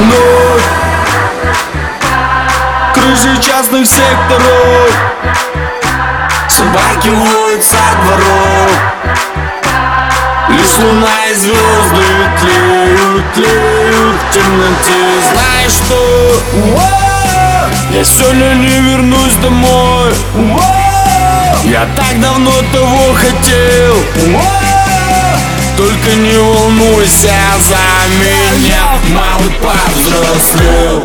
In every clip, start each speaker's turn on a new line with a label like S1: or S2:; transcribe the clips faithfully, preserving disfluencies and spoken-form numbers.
S1: вновь. Крыши частных секторов, собаки воют со дворов. Лишь луна и звезды тлеют, тлеют в темноте. Знаешь что? Я сегодня не вернусь домой. Я так давно того хотел. Только не волнуйся за меня, малый повзрослел.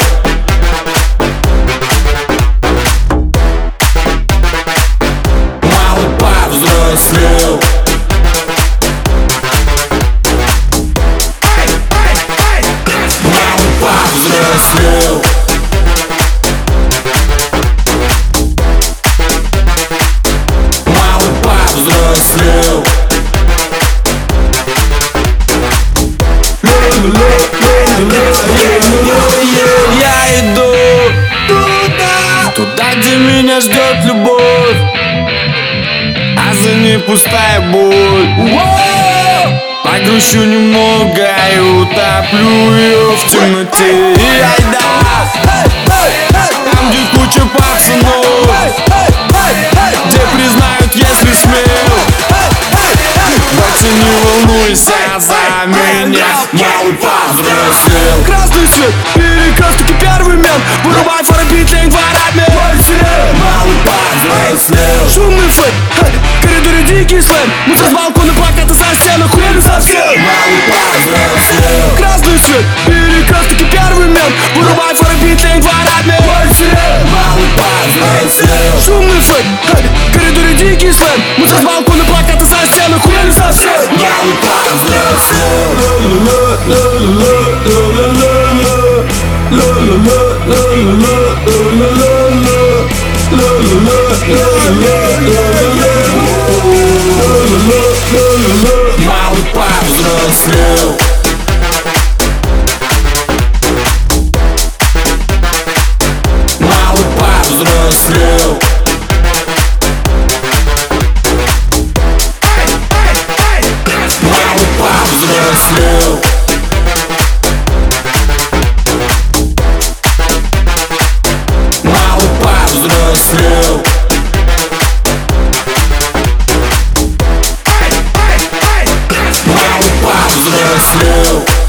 S1: Малый повзрослел. Малый повзрослел. Малый повзрослел. Я иду туда, туда, где меня ждет любовь, а за ней пустая боль. Погрущу немного и утоплю ее в темноте. И айда, там, где куча пацанов, где признают, если смел. Больше не волнуйся за меня, малый повзрослел.
S2: Красный свет, перекресток и первый мент. Вырубай фары, битлинг, воротник.
S1: Малый повзрослел.
S2: Шумный фейк, в коридоре дикий слэм. Мусор с балкона, плакаты со стен, охуели совсем.
S1: Малый повзрослел.
S2: Красный свет, перекресток и первый мент. Вырубай фары, битлинг, воротник.
S1: Малый повзрослел.
S2: Шумный фейк, в коридоре дикий слэм. Мусор с балкона, плакаты со стен, охуели совсем.
S1: Малый повзрослел. Малый повзрослел. Малый повзрослел. Малый повзрослел. Малый повзрослел. Малый повзрослел.